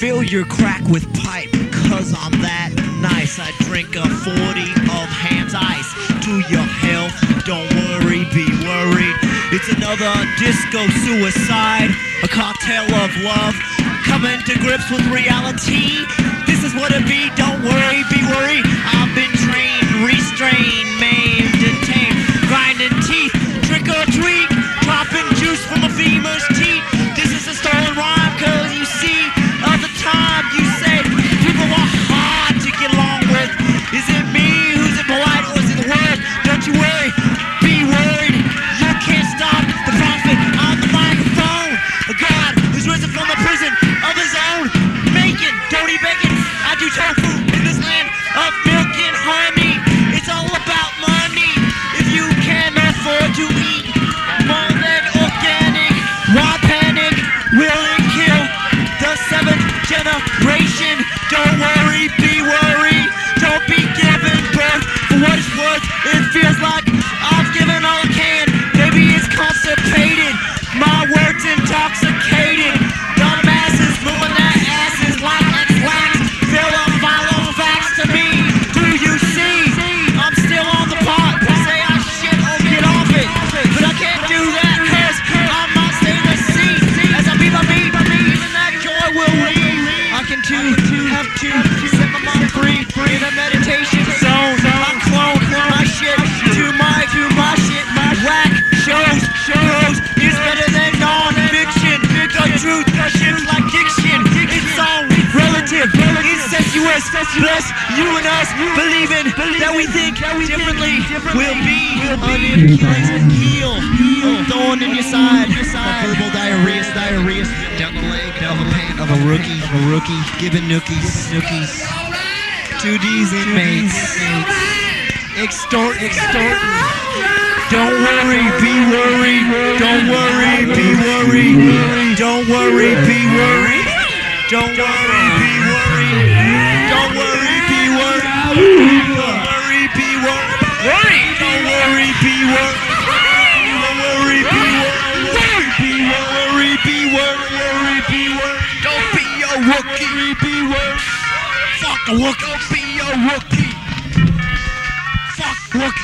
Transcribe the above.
Fill your crack with pipe, cause I'm that nice. I drink a 40 of Hamm's Ice. To your health, don't worry, be worried. It's another disco suicide, a cocktail of love, coming to grips with reality. This is what it be, don't worry, be worried. I've been trained, restrained, maimed and tamed, grinding teeth, trick or treat, dropping juice from a femur's teeth. This is a stolen rhyme, cause you see, all the time you say, people are hard to get along with. Is it me who's impolite or is it the word? Don't you worry, be worried. You can't stop the prophet on the microphone. A God who's risen from the prison of his own. Making dirty bacon, I do tofu in this land of milk and honey. It's all about money. If you can afford to eat more than organic, why panic? Will it kill the seventh generation? Don't worry, be worried. Don't be giving birth. For what it's worth, it feels like I've given all I can. Maybe it's constipated. My words intoxicated. Dumb asses moving their asses like X-Lax. Fill up, follow facts to me. Do you see? I'm still on the pot. Say I shit or get off it. But I can't do that cause I must stay the seat. As I be my beat, even that joy will leave. I can have to set my mind free in a meditation zone. I clone my shit to my shit. Whack shows is better than non-fiction. The truth shit's like diction. It's all relative, incestuous. Bless you and us believing that we think differently. We'll be an heel, thorn in your side. Verbal diarrhea down the leg of a pant of a rookie, giving nookies. 2D's inmates, extort. Don't worry, be worried. Don't worry, be worried. Don't worry, be worried. Don't worry, be worried. Don't worry, be worried. Don't worry, be worried. Don't worry, be worried. Don't worry, be worried. Be worried. Don't be a rookie. Be worried. Fuck a rookie. Don't be a rookie. Fuck rookie.